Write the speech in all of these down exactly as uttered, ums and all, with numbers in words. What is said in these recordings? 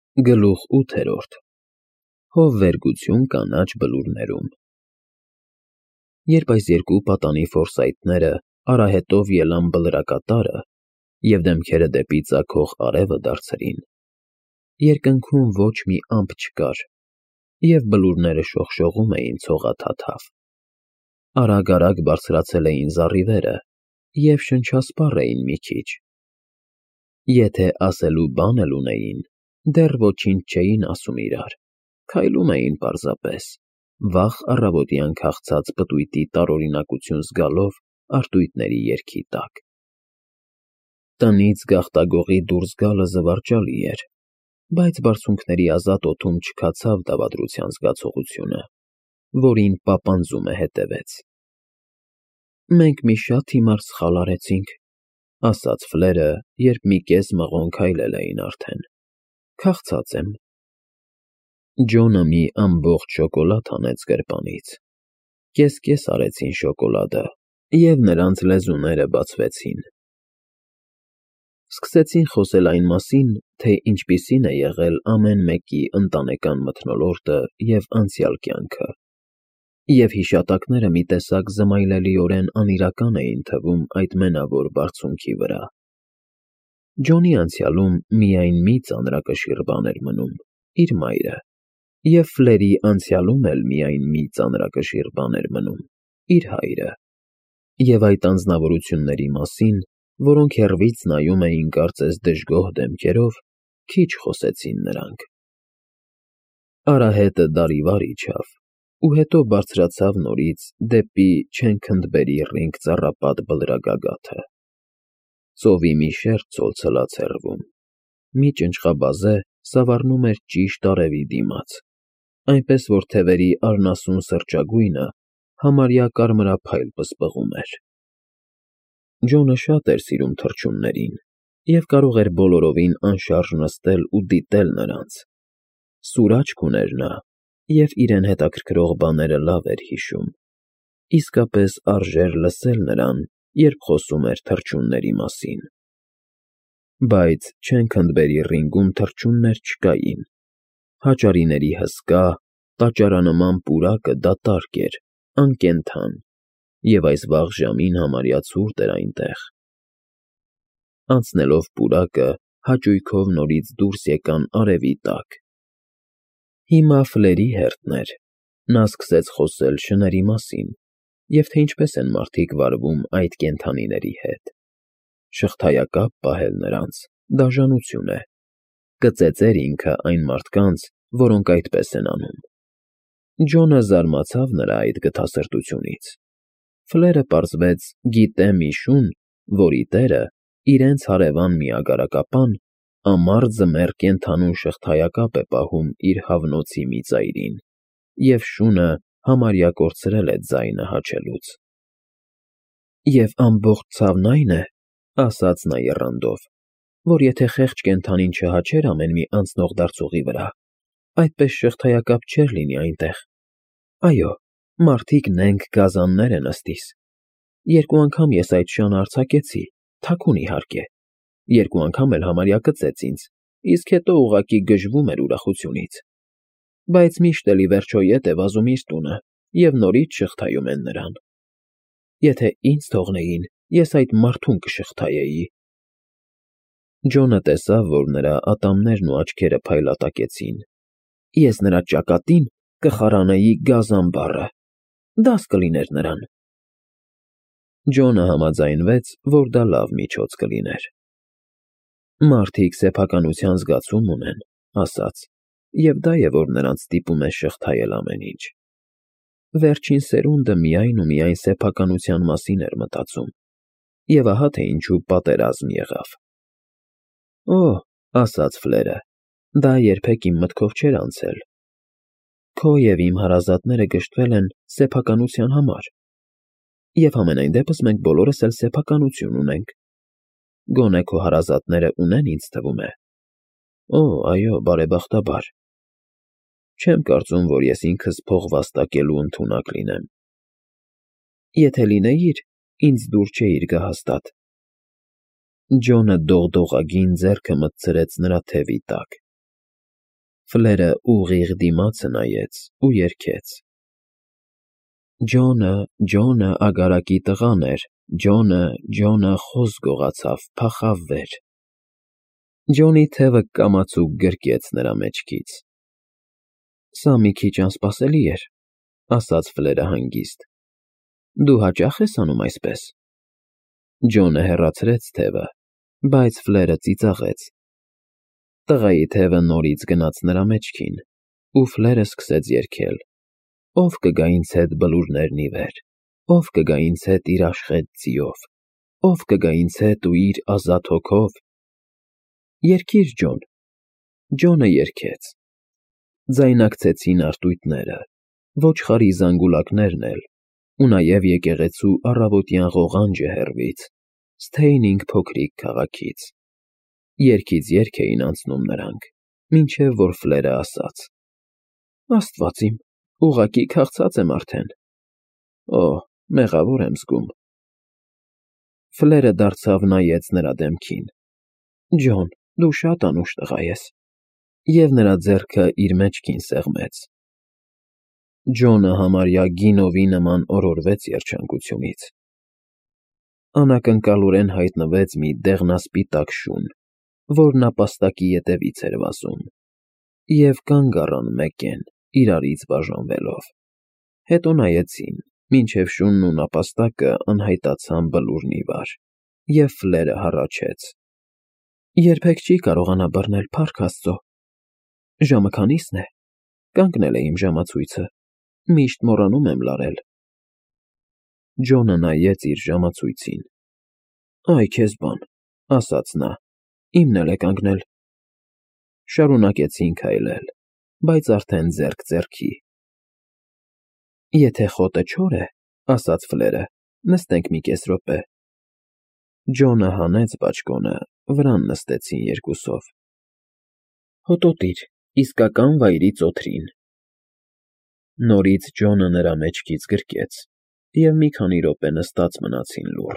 Գլուխ ութերորդ Հովվերգություն կանաչ բլուրներում Երբ այս երկու պատանի ֆորսայթները արահետով ելան Բլրակատարը և դեմքերը դեպի ծագող արևը դարձրին, երկնքում ոչ մի ամպ չկար, և բլուրները շողշողում էին ցողաթաթավ, արագ-արագ բարձրացել էին զառիվերը և շնչասպառ էին մի քիչ, եթե ասելու բան էլ ունեին, դեռ ոչինչ չէին ասում իրար, քայլում էին պարզապես, վաղ առավոտյան քաղցած պտույտի տարօրինակություն զգալով արհույթների երգի տակ։ Տնից գաղտագողի դուրս գալը զվարճալի էր, բայց բարձունքների ազատ օդում չքացավ դավադրության զգացողությունը, որին պապանձումը հետևեց։ «Մենք մի շատ հիմար սխալ արեցինք», ֊ ասաց Ֆլերը, երբ մի կես մղոն քայլել էին արդեն, ֊ քաղցած եմ։ Ջոնը մի ամբողջ շոկոլադ հանեց գրպանից, կես֊կես արեցին շոկոլադը, և նրանց լեզուները բացվեցին։ Սկսեցին խոսել այն մասին, թե ինչպիսին է եղել ամեն մեկի ընտանեկան մթնոլորտը և անցյալ կյանքը, և հիշատակները մի տեսակ զմայլելիորեն անիրական էին թվում այդ մենավոր բարձունքի վրա։ Ջոնի անցյալում միայն մի ծանրակշիռ բան էր մնում՝ իր մայրը, և Ֆլերի անցյալում էլ միայն մի ծանրակշիռ բան էր մնում՝ իր հայրը, և այդ անձնավորությունների մասին, որոնք հեռվից նայում էին կարծես դժգոհ դեմքերով, քիչ խոսեցին նրանք։ Արահետը դարի վար իջավ ու հետո բարձրացավ նորից դեպի Չենքընդբերի ռինգ ծառապատ բլրագագաթը։ Ծովի մի շերտ ցոլցլաց հեռվում, մի ճնճղաբազե սավառնում էր ճիշտ արևի դիմաց, այնպես որ թևերի արնասուն սրճագույնը համարյա կարմրափայլ պսպղում էր։ Ջոնը շատ էր սիրում թռչուններին և կարող էր բոլորովին անշարժ նստել ու դիտել նրանց։ Սուր աչք ուներ նա և իրեն հետաքրքրող բաները լավ էր հիշում, իսկապես արժեր լսել նրան, երբ խոսում էր թռչունների մասին։ Բայց Չենքընդբերի ռինգում թռչուններ չկային, հաճարիների հսկա, տաճարանման պուրակը դատարկ էր, անկենդան, և այս վաղ ժամին համարյա ցուրտ էր այնտեղ։ Անցնելով պուրակը, հաճույքով նորից դուրս եկան արևի տակ։ Հիմա Ֆլերի հերթն էր, նա սկսեց խոսել շների մասին և թե ինչպես են մարդիկ վարվում այդ կենդանիների հետ։ Շղթայակապ պահել նրանց դաժանություն է, կծեծեր ինքը այն մարդկանց, որոնք այդպես են անում։ Ջոնը զարմացավ նրա այդ գթասրտությունից։ Ֆլերը, պարզվեց, գիտե մի շուն, որի տերը, իրենց հարևան միագարակապան, ամառ ձմեռ կենդանու շղթայակապ է պահում իր հավնոցի մի ծայրին, և շունը համարյա կորցրել է ձայնը հաչելուց։ «Եվ ամբողջ ցավն այն է, ֊ ասաց նա եռանդով, ֊ որ եթե խեղճ կենդանին չհաչեր ամեն մի անցնող դարձուղի վրա, այդպես շղթայակապ չէր լինի այնտեղ։ Այո, մարդիկ նենգ գազաններ են ըստ իս։ Երկու անգամ ես այդ շանը արձակեցի, թաքուն իհարկե, երկու անգամ էլ համարյա կծեց ինձ, իսկ հետո ուղղակի գժվում էր ուրախությունից։ Բայց միշտ էլ ի վերջո ետ է վազում իր տունը, և նորից շղթայում են նրան։ Եթե ինձ թողնեին, ես այդ մարդուն կշղթայեի»։ Ջոնը տեսավ, որ նրա ատամներն ու աչքերը փայլատակեցին։ «Ես նրա ճակատին կխարանեի գազան բառը, դաս կլիներ նրան»։ Ջոնը համաձայնվեց, որ դա լավ միջոց կլիներ։ «Մարդիկ սեփականության զգացում ունեն, ֊ ասաց, ֊ և դա է, որ նրանց ստիպում է շղթայել ամեն ինչ։ Վերջին սերունդը միայն ու միայն սեփականության մասին էր մտածում, և ահա թե ինչու պատերազմ եղավ»։ «Օ՛, ֊ ասաց Ֆլերը, ֊ դա երբեք իմ մտքով չէր անցել։ Քո և իմ հարազատները գժտվել են սեփականության համար, և համենայն դեպս մենք բոլորս էլ սեփականություն ունենք։ Գոնե քո հարազատները ունեն, ինձ թվում է։ Օ՛, այո, բարեբախտաբար։ Չեմ կարծում, որ ես ինքս փող վաստակելու ընդունակ լինեմ։ Եթե լինեիր, ինձ դուր չէիր գա հաստատ»։ Ջոնը դողդողագին ձեռքը մտցրեց նրա թևի տակ։ Ֆլերը ուղիղ դիմացը նայեց ու երգեց. Ջոնը, Ջոնը ագարակի տղան էր, Ջոնը, Ջոնը խոզ գողացավ, փախավ վեր։ Ջոնի թևը կամացուկ գրկեց նրա մեջքից։ Սա մի քիչ անսպասելի էր, ասաց Ֆլերը հանգիստ։ Դու հաճա՞խ ես անում այսպես։ Ջոնը հեռացրեց թևը, բայց Ֆլերը ծիծաղեց։ Տղայի թևը նորից գնաց նրա մեջքին, ու Ֆլերը սկսեց երգել. Ով կգա ինձ հետ բլուրներն ի վեր, ով կգա ինձ հետ իր աշխետ ձիով, ով կգա ինձ հետ ու իր ազատ հոգով։ Երգիր, Ջոն։ Ջոնը երգեց։ Ձայնակցեցին արտույտները, ոչխարի զանգուլակներն էլ, ու նաև եկեղեցու առավոտյան ղողանջը հեռվից, Սթեյնինգ փոքրիկ քաղաքից։ Երգից երգ էին անցնում նրանք, մինչև որ Ֆլերը ասաց. Աստված իմ, ուղղակի քաղցած եմ արդեն։ Օ, մեղավոր եմ զգում։ Ֆլերը դարձավ նայեց նրա դեմքին։ Ջոն, դու շատ անուշ տղա ես։ Եվ նրա ձեռքը իր մեջքին սեղմեց։ Ջոնը համարյա գինովի նման օրորվեց երջանկությունից։ Անակնկալորեն հայտնվեց մի դեղնասպիտակ շուն, որ նապաստակի ետևից էր վազում, և կանգ առան մեկեն, իրարից բաժանվելով։ Հետո նայեցին, մինչև շունն ու նապաստակը անհայտացան բլուրն ի վար, և Ֆլերը հառաչեց. Երբեք չի կարողանա բռնել, փառք Աստծո։ Ժամը քանի՞սն է։ Կանգնել է իմ ժամացույցը, միշտ մոռանում եմ լարել։ Ջոնը նայեց իր ժամացույցին։ Այ քեզ բան, ասաց նա, իմն էլ է կանգնել։ Շարունակեցին քայլել, բայց արդեն ձեռք ձեռքի։ Եթե խոտը չոր է, ասաց Ֆլերը, նստենք մի կես րոպե։ Ջոնը հանեց բաճկոնը, վրան նստեցին երկուսով։ Հոտոտիր, իսկական վայրից օդրին։ Նորից Ջոնը նրա մեջքից գրկեց, և մի քանի րոպե նստած մնացին լուռ։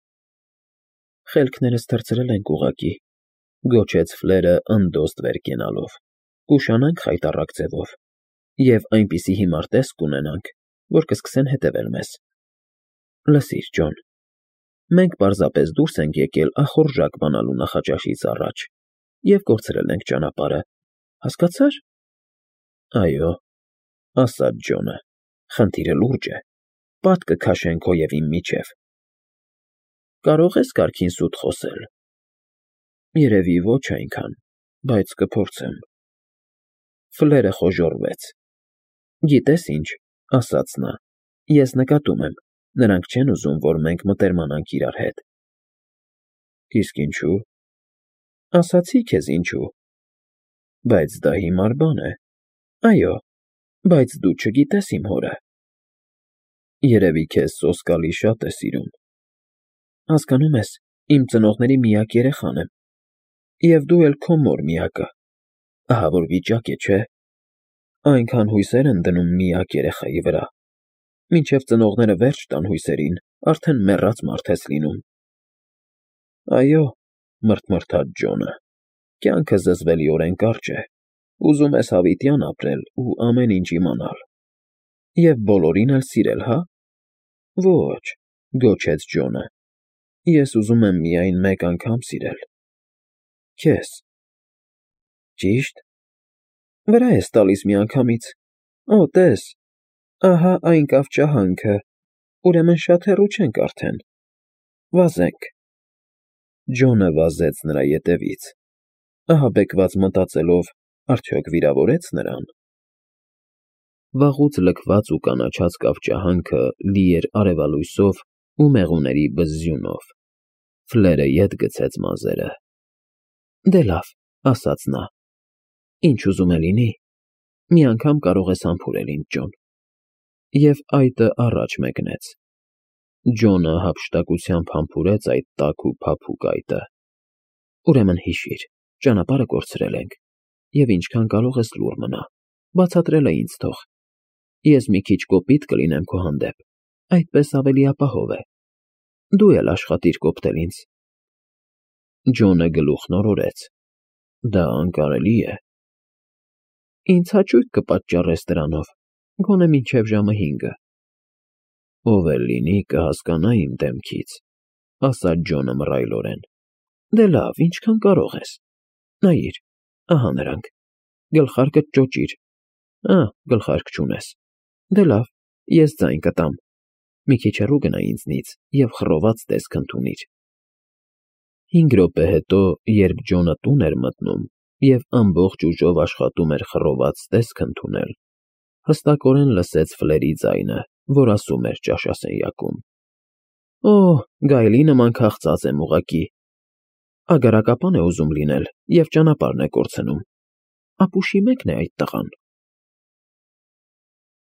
Խելքներս թռցրել ենք ուղղակի, գոչեց Ֆլերը ընդոստ վեր կենալով, կուշանանք խայտառակ ձևով, և այնպիսի հիմար տեսք կունենանք, որ կսկսեն հետևել մեզ։ Լսիր, Ջոն, մենք պարզապես դուրս ենք եկել ախորժակ բանալու նախաճաշից առաջ և կորցրել ենք ճանապարհը, հասկացա՞ր։ Այո, ասաց Ջոնը, խնդիրը լուրջ է, պատ կքաշեն քո և իմ միջև։ Կարող ես կարգին սուտ խոսել։ Երևի ոչ այնքան, բայց կփորձեմ։ Ֆլերը խոժոռվեց։ Գիտես ինչ, ասաց նա, ես նկատում եմ, նրանք չեն ուզում, որ մենք մտերմանանք իրար հետ։ Իսկ ինչու։ Ասացի քեզ ինչու։ Բայց դա հիմար բան է։ Այո, բայց դու չգիտես իմ հորը։ Երևի քեզ սոսկալի շատ է սիրում։ Հասկանում ես, իմ ծնողների միակ երեխան եմ, և դու էլ քո մոր միակը։ Ահա որ վիճակ է, չէ։ Այնքան հույսեր են դնում միակ երեխայի վրա, մինչև ծնողները վերջ տան հույսերին, արդեն մեռած մարդ ես լինում։ Այո, մռթմռթաց Ջոնը, կյանքը զզվելիորեն կարճ է, ուզում ես հավիտյան ապրել ու ամեն ինչ իմանալ։ Եվ բոլորին էլ սիրել, հա։ Ոչ, գոչեց Ջոնը, ես ուզում եմ միայն մեկ անգամ սիրել։ Քեզ։ Ճի՞շտ։ Վրա ես տալիս միանգամից։ Օ, տես, ահա այն կավ ճահանքը, ուրեմն շատ հեռու չենք արդեն։ Վազենք։ Ջոնը վազեց նրա ետևից, ահաբեկված մտածելով, արդյոք վիրավորե՞ց նրան։ Վաղուց լքված ու կանաչած կավ ճահանքը լի էր արևալույսով ու մեղուների բզզյունով։ Ֆլերը ետ գցեց մազերը։ Դե լավ, ասաց նա, ինչ ուզում է լինի, մի անգամ կարող ես համբուրել ինձ, Ջոն։ Եվ այտը առաջ մեկնեց։ Ջոնը հափշտակությամբ համբուրեց այդ տաք ու փափուկ այտը։ Ուրեմն հիշիր, ճանապարհը կորցրել ենք, և ինչքան կարող ես լուռ մնա, բացատրելը ինձ թող։ Ես մի քիչ կոպիտ կլինեմ քո հանդեպ, այդպես ավելի ապահով է։ Դու էլ աշխատիր կոպտել ինձ։ Ջոնը գլուխն օրորեց։ Դա անկարելի է։ Ինձ հաճույք կպատճառես դրանով, գոնե մինչև ժամը հինգը։ Ով էլ լինի, կհասկանա իմ դեմքից, ասաց Ջոնը մռայլորեն։ Դե լավ, ինչքան կարող ես։ Նայիր, ահա նրանք, գլխարկդ ճոճիր։ Ա, գլխարկ չունես։ Դե լավ, ես ձայն կտամ։ Մի քիչ հեռու գնա ինձնից և խռոված տեսք ընդունիր։ Հինգ րոպե հետո, երբ Ջոնը տուն էր մտնում և ամբողջ ուժով աշխատում էր խռոված տեսք ընդունել, հստակորեն լսեց Ֆլերի ձայնը, որ ասում էր ճաշասենյակում. Օ, գայլի նման քաղցած եմ ուղղակի։ Ագարակապան է ուզում լինել և ճանապարհն է կորցնում։ Ապուշի մեկն է այդ տղան։